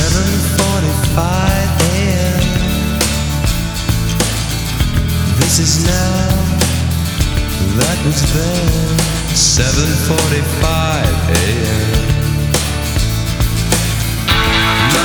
7:45 a.m. This is now, that was then. 7:45 a.m.